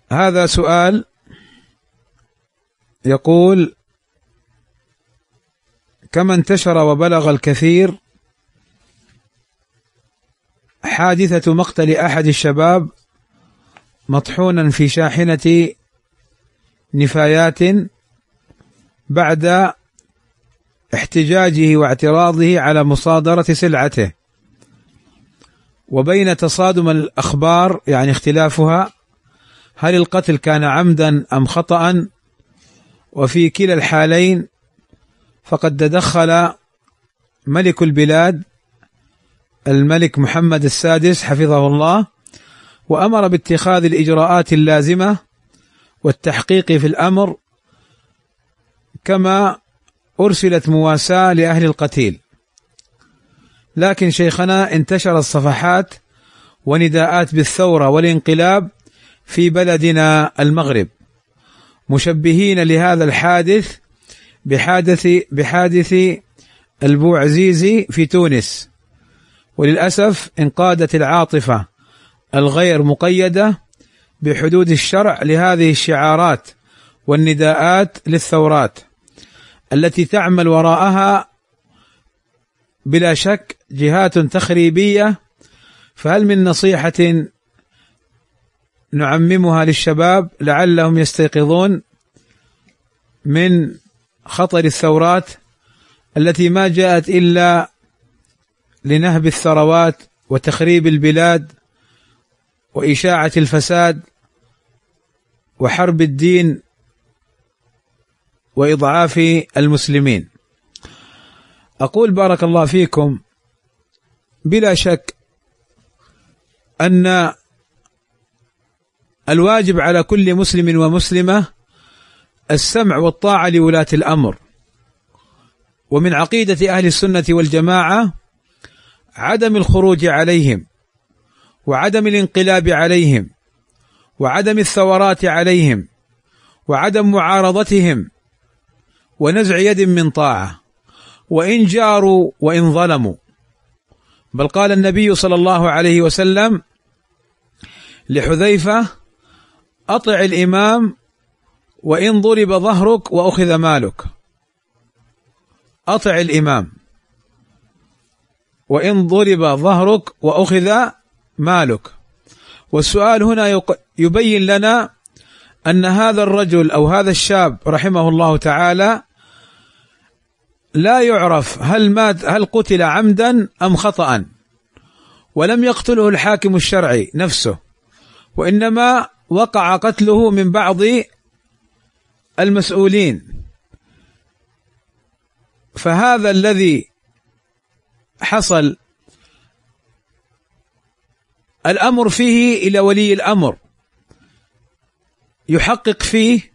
هذا سؤال يقول: كما انتشر وبلغ الكثير حادثة مقتل أحد الشباب مطحونا في شاحنة نفايات بعد احتجاجه واعتراضه على مصادرة سلعته، وبين تصادم الأخبار يعني اختلافها، هل القتل كان عمدا أم خطأ؟ وفي كلا الحالين فقد تدخل ملك البلاد الملك محمد السادس حفظه الله، وأمر باتخاذ الإجراءات اللازمة والتحقيق في الأمر، كما أرسلت مواساة لأهل القتيل. لكن شيخنا انتشرت صفحات ونداءات بالثورة والانقلاب في بلدنا المغرب، مشبهين لهذا الحادث بحادث البوعزيزي في تونس، وللأسف انقادت العاطفة الغير مقيدة بحدود الشرع لهذه الشعارات والنداءات للثورات التي تعمل وراءها بلا شك جهات تخريبية. فهل من نصيحة نعممها للشباب لعلهم يستيقظون من خطر الثورات التي ما جاءت إلا لنهب الثروات وتخريب البلاد وإشاعة الفساد وحرب الدين وإضعاف المسلمين؟ أقول بارك الله فيكم، بلا شك أن الواجب على كل مسلم ومسلمة السمع والطاعة لولاة الأمر، ومن عقيدة أهل السنة والجماعة عدم الخروج عليهم وعدم الانقلاب عليهم وعدم الثورات عليهم وعدم معارضتهم ونزع يد من طاعة، وإن جاروا وإن ظلموا. بل قال النبي صلى الله عليه وسلم لحذيفة: أطع الإمام وإن ضرب ظهرك وأخذ مالك. أطع الإمام وإن ضرب ظهرك وأخذ مالك. والسؤال هنا يبين لنا أن هذا الرجل أو هذا الشاب رحمه الله تعالى لا يعرف هل قتل عمدا أم خطأ، ولم يقتله الحاكم الشرعي نفسه، وإنما وقع قتله من بعض المسؤولين. فهذا الذي حصل الأمر فيه إلى ولي الأمر يحقق فيه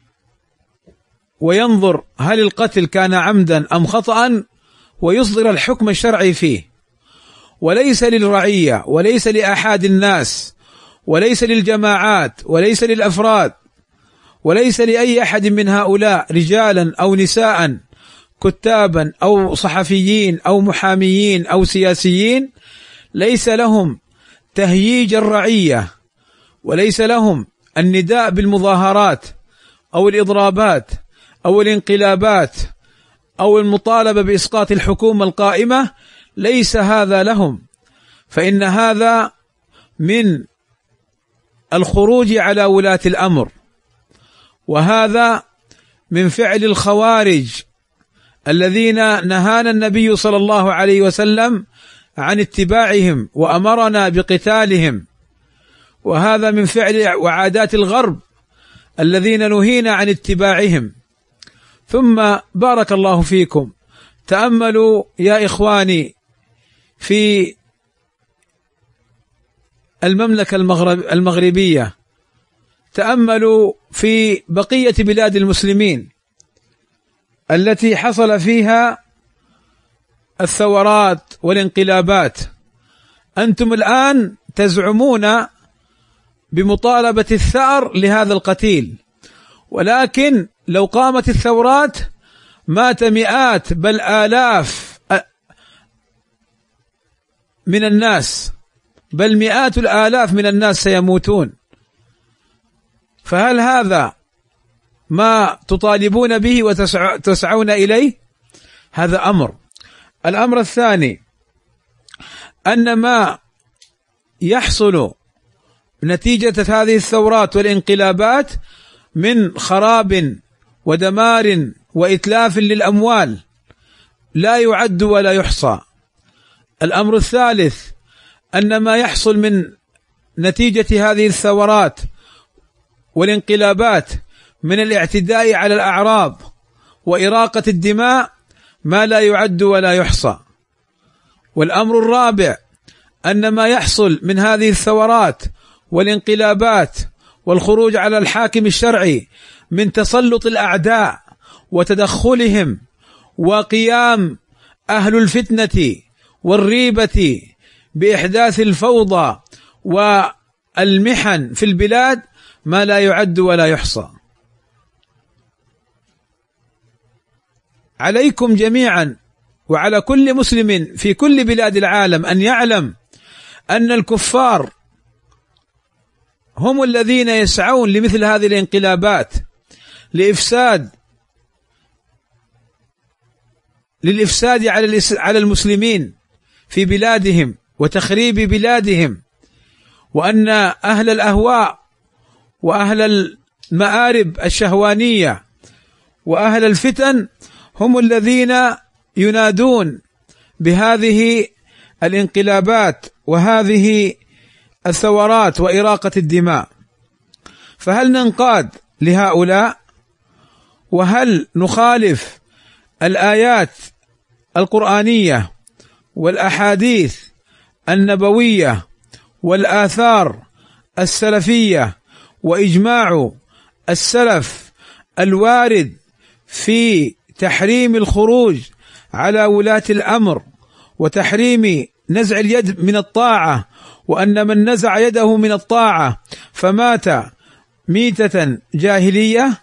وينظر هل القتل كان عمدا أم خطأ، ويصدر الحكم الشرعي فيه، وليس للرعية وليس لأحد الناس وليس للجماعات وليس للأفراد وليس لأي أحد من هؤلاء رجالا أو نساء كتابا أو صحفيين أو محاميين أو سياسيين، ليس لهم تهييج الرعية وليس لهم النداء بالمظاهرات أو الإضرابات أو الانقلابات أو المطالبة بإسقاط الحكومة القائمة، ليس هذا لهم، فإن هذا من الخروج على ولاة الأمر، وهذا من فعل الخوارج الذين نهانا النبي صلى الله عليه وسلم عن اتباعهم وأمرنا بقتالهم، وهذا من فعل وعادات الغرب الذين نهينا عن اتباعهم. ثم بارك الله فيكم، تأملوا يا إخواني في المملكة المغربية، تأملوا في بقية بلاد المسلمين التي حصل فيها الثورات والانقلابات. أنتم الآن تزعمون بمطالبة الثأر لهذا القتيل، ولكن لو قامت الثورات مات مئات بل آلاف من الناس، بل مئات الآلاف من الناس سيموتون. فهل هذا ما تطالبون به وتسعون إليه؟ هذا أمر. الأمر الثاني أن ما يحصل نتيجة هذه الثورات والانقلابات من خراب ودمار وإتلاف للأموال لا يعد ولا يحصى. الأمر الثالث أن ما يحصل من نتيجة هذه الثورات والانقلابات من الاعتداء على الأعراض وإراقة الدماء ما لا يعد ولا يحصى. والأمر الرابع أن ما يحصل من هذه الثورات والانقلابات والخروج على الحاكم الشرعي من تسلط الأعداء وتدخلهم وقيام أهل الفتنة والريبة بإحداث الفوضى والمحن في البلاد ما لا يعد ولا يحصى. عليكم جميعا وعلى كل مسلم في كل بلاد العالم أن يعلم أن الكفار هم الذين يسعون لمثل هذه الانقلابات للإفساد على المسلمين في بلادهم وتخريب بلادهم، وأن أهل الأهواء وأهل المآرب الشهوانية وأهل الفتن هم الذين ينادون بهذه الانقلابات وهذه الثورات وإراقة الدماء. فهل ننقاد لهؤلاء؟ وهل نخالف الآيات القرآنية والأحاديث النبوية والآثار السلفية وإجماع السلف الوارد في تحريم الخروج على ولاة الأمر وتحريم نزع اليد من الطاعة، وأن من نزع يده من الطاعة فمات ميتة جاهلية؟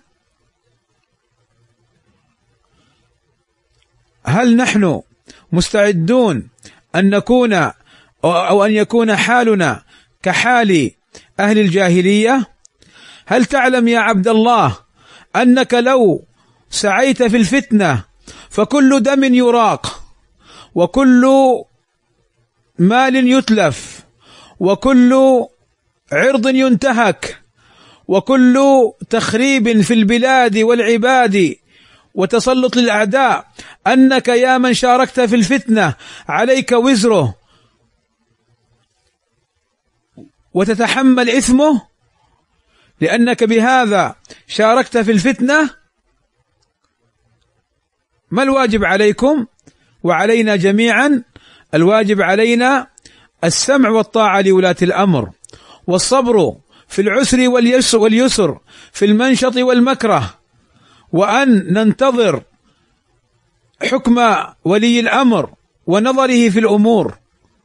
هل نحن مستعدون أن نكون أو أن يكون حالنا كحال أهل الجاهلية؟ هل تعلم يا عبد الله أنك لو سعيت في الفتنة فكل دم يراق وكل مال يتلف وكل عرض ينتهك وكل تخريب في البلاد والعباد وتسلط للأعداء، أنك يا من شاركت في الفتنة عليك وزره وتتحمل إثمه لأنك بهذا شاركت في الفتنة؟ ما الواجب عليكم وعلينا جميعا؟ الواجب علينا السمع والطاعة لولاة الأمر، والصبر في العسر واليسر، في المنشط والمكره، وأن ننتظر حكم ولي الأمر ونظره في الأمور.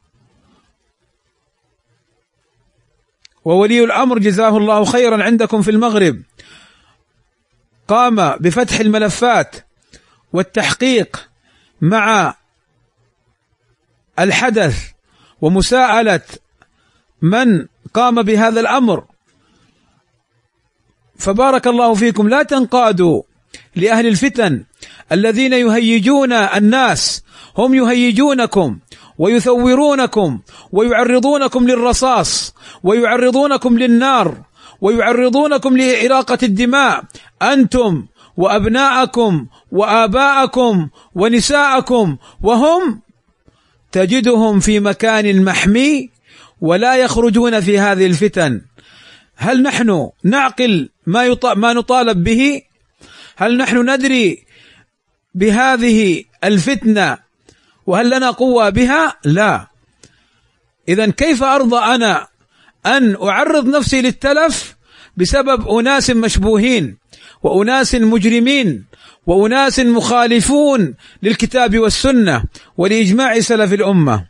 وولي الأمر جزاه الله خيرا عندكم في المغرب قام بفتح الملفات والتحقيق مع الحدث ومساءلة من قام بهذا الأمر. فبارك الله فيكم، لا تنقادوا لأهل الفتن الذين يهيجون الناس، هم يهيجونكم ويثورونكم ويعرضونكم للرصاص ويعرضونكم للنار ويعرضونكم لإراقة الدماء، أنتم وأبناءكم وآباءكم ونساءكم، وهم تجدهم في مكان محمي ولا يخرجون في هذه الفتن. هل نحن نعقل ما نطالب به؟ هل نحن ندري بهذه الفتنة وهل لنا قوة بها؟ لا. إذن كيف أرضى أنا أن أعرض نفسي للتلف بسبب أناس مشبوهين وأناس مجرمين وأناس مخالفون للكتاب والسنة ولإجماع سلف الأمة؟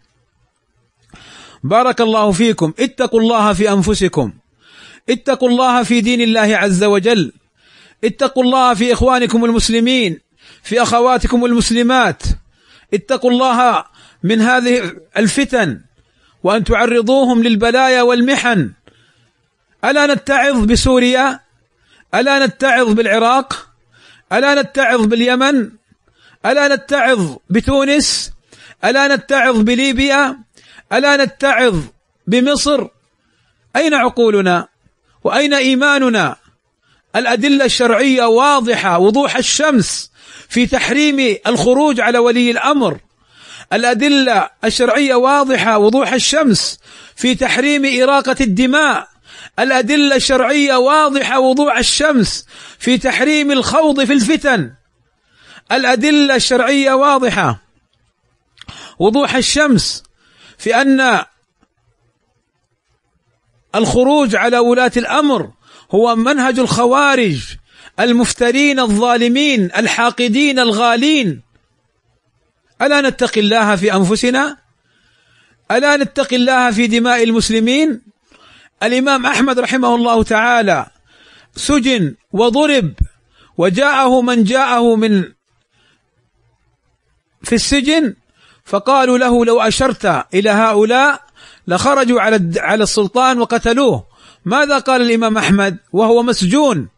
بارك الله فيكم، اتقوا الله في أنفسكم، اتقوا الله في دين الله عز وجل، اتقوا الله في إخوانكم المسلمين، في أخواتكم المسلمات، اتقوا الله من هذه الفتن وأن تعرضوهم للبلايا والمحن. ألا نتعظ بسوريا؟ ألا نتعظ بالعراق؟ ألا نتعظ باليمن؟ ألا نتعظ بتونس؟ ألا نتعظ بليبيا؟ ألا نتعظ بمصر؟ أين عقولنا وأين إيماننا؟ الأدلة الشرعية واضحة وضوح الشمس في تحريم الخروج على ولي الأمر. الأدلة الشرعية واضحة وضوح الشمس في تحريم إراقة الدماء. الأدلة الشرعية واضحة وضوح الشمس في تحريم الخوض في الفتن. الأدلة الشرعية واضحة وضوح الشمس في أن الخروج على ولاة الأمر هو منهج الخوارج المفترين الظالمين الحاقدين الغالين. ألا نتقي الله في أنفسنا؟ ألا نتقي الله في دماء المسلمين؟ الإمام أحمد رحمه الله تعالى سجن وضرب، وجاءه من جاءه من في السجن فقالوا له لو أشرت إلى هؤلاء لخرجوا على السلطان وقتلوه. ماذا قال الإمام أحمد وهو مسجون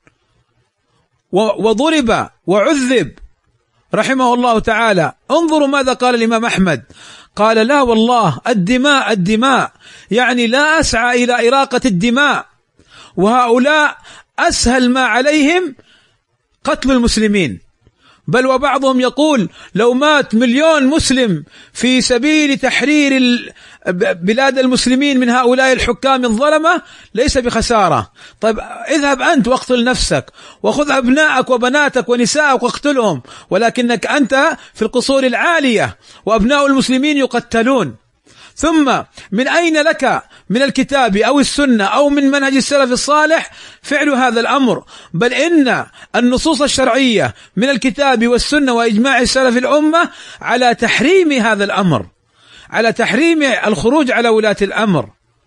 وضرب وعذب رحمه الله تعالى؟ انظروا ماذا قال الإمام أحمد، قال لا والله الدماء الدماء، يعني لا أسعى إلى إراقة الدماء، وهؤلاء أسهل ما عليهم قتل المسلمين. بل وبعضهم يقول لو مات 1,000,000 مسلم في سبيل تحرير بلاد المسلمين من هؤلاء الحكام الظلمة ليس بخسارة. طيب اذهب أنت واقتل نفسك وخذ أبنائك وبناتك ونسائك واقتلهم، ولكنك أنت في القصور العالية وأبناء المسلمين يقتلون. ثم من أين لك من الكتاب أو السنة أو من منهج السلف الصالح فعل هذا الأمر؟ بل إن النصوص الشرعية من الكتاب والسنة وإجماع السلف الأمة على تحريم هذا الأمر، على تحريم الخروج على ولاة الأمر.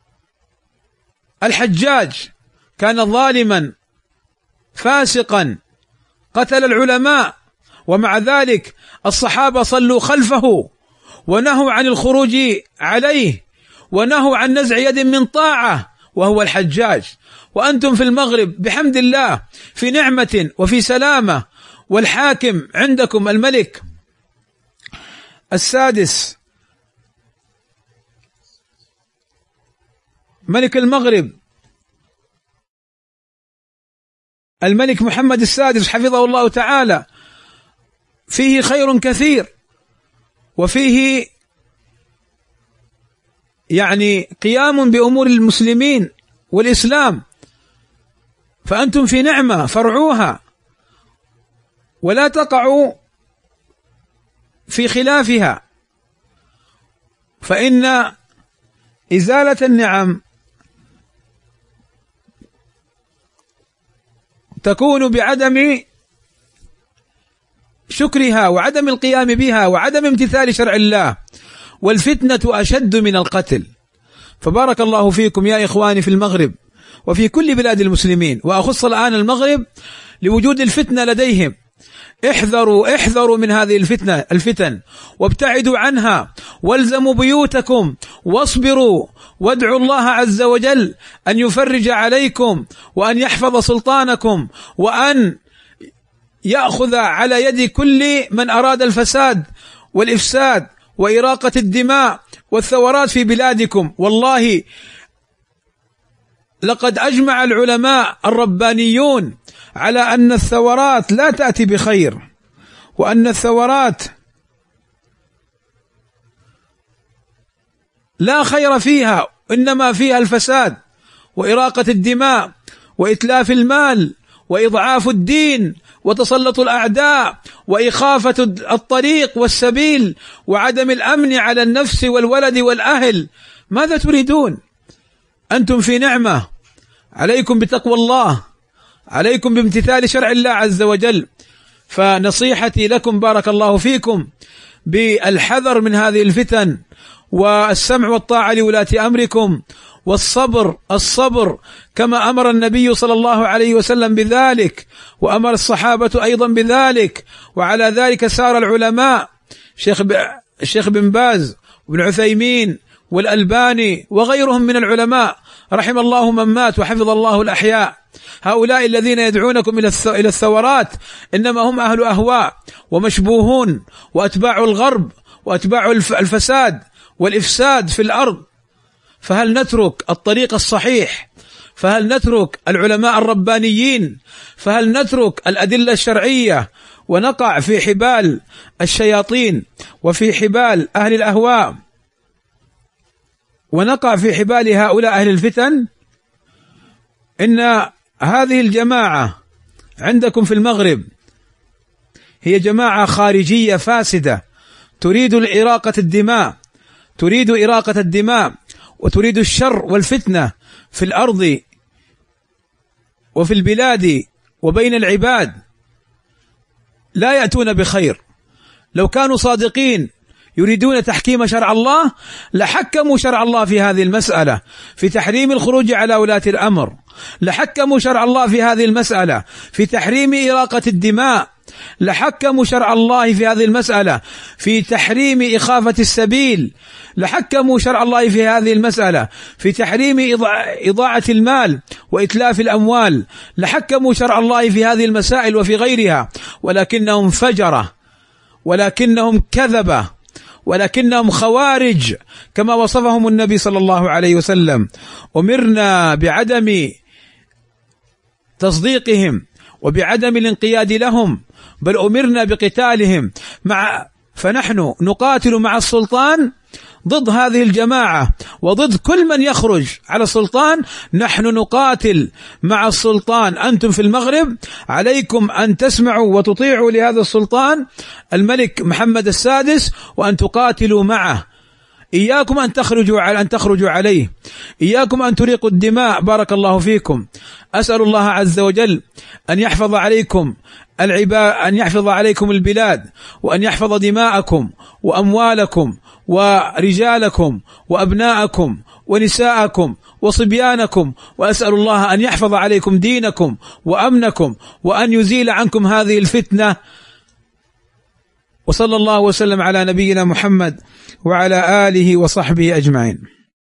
الحجاج كان ظالما فاسقا قتل العلماء، ومع ذلك الصحابة صلوا خلفه ونهوا عن الخروج عليه ونهوا عن نزع يد من طاعة وهو الحجاج. وأنتم في المغرب بحمد الله في نعمة وفي سلامة، والحاكم عندكم الملك السادس ملك المغرب الملك محمد السادس حفظه الله تعالى، فيه خير كثير وفيه يعني قيام بأمور المسلمين والإسلام، فأنتم في نعمة فارعوها ولا تقعوا في خلافها، فإن إزالة النعم تكون بعدم شكرها وعدم القيام بها وعدم امتثال شرع الله، والفتنة أشد من القتل. فبارك الله فيكم يا إخواني في المغرب وفي كل بلاد المسلمين، وأخص الآن المغرب لوجود الفتنة لديهم. احذروا من هذه الفتن وابتعدوا عنها، والزموا بيوتكم واصبروا وادعوا الله عز وجل أن يفرج عليكم وأن يحفظ سلطانكم وأن يأخذ على يد كل من أراد الفساد والإفساد وإراقة الدماء والثورات في بلادكم. والله لقد أجمع العلماء الربانيون على أن الثورات لا تأتي بخير، وأن الثورات لا خير فيها، إنما فيها الفساد وإراقة الدماء وإتلاف المال وإضعاف الدين وتسلط الأعداء وإخافة الطريق والسبيل وعدم الأمن على النفس والولد والأهل. ماذا تريدون؟ أنتم في نعمة، عليكم بتقوى الله، عليكم بامتثال شرع الله عز وجل. فنصيحتي لكم بارك الله فيكم بالحذر من هذه الفتن، والسمع والطاعة لولاة أمركم، والصبر كما أمر النبي صلى الله عليه وسلم بذلك، وأمر الصحابة أيضا بذلك، وعلى ذلك سار العلماء الشيخ بن باز وابن عثيمين والألباني وغيرهم من العلماء رحم الله من مات وحفظ الله الأحياء. هؤلاء الذين يدعونكم إلى الثورات إنما هم أهل أهواء ومشبوهون وأتباع الغرب وأتباع الفساد والإفساد في الأرض. فهل نترك الطريق الصحيح؟ فهل نترك العلماء الربانيين؟ فهل نترك الأدلة الشرعية ونقع في حبال الشياطين وفي حبال أهل الأهواء ونقع في حبال هؤلاء أهل الفتن؟ إن هذه الجماعة عندكم في المغرب هي جماعة خارجية فاسدة تريد إراقة الدماء وتريد الشر والفتنة في الأرض وفي البلاد وبين العباد، لا يأتون بخير. لو كانوا صادقين يريدون تحكيم شرع الله لحكموا شرع الله في هذه المسألة في تحريم الخروج على ولاة الأمر، لحكموا شرع الله في هذه المسألة في تحريم إراقة الدماء، لحكموا شرع الله في هذه المسألة في تحريم إخافة السبيل، لحكموا شرع الله في هذه المسألة في تحريم إضاعة المال وإتلاف الأموال، لحكموا شرع الله في هذه المسائل وفي غيرها، ولكنهم فجرة، ولكنهم كذبة، ولكنهم خوارج كما وصفهم النبي صلى الله عليه وسلم. أمرنا بعدم تصديقهم وبعدم الانقياد لهم، بل أمرنا بقتالهم فنحن نقاتل مع السلطان ضد هذه الجماعة وضد كل من يخرج على السلطان. نحن نقاتل مع السلطان. أنتم في المغرب عليكم أن تسمعوا وتطيعوا لهذا السلطان الملك محمد السادس وأن تقاتلوا معه. إياكم أن تخرجوا عليه، إياكم أن تريقوا الدماء. بارك الله فيكم. أسأل الله عز وجل أن يحفظ عليكم أن يحفظ عليكم البلاد، وأن يحفظ دماءكم وأموالكم ورجالكم وأبناءكم ونساءكم وصبيانكم، وأسأل الله أن يحفظ عليكم دينكم وأمنكم، وأن يزيل عنكم هذه الفتنة. وصلى الله وسلم على نبينا محمد وعلى آله وصحبه أجمعين.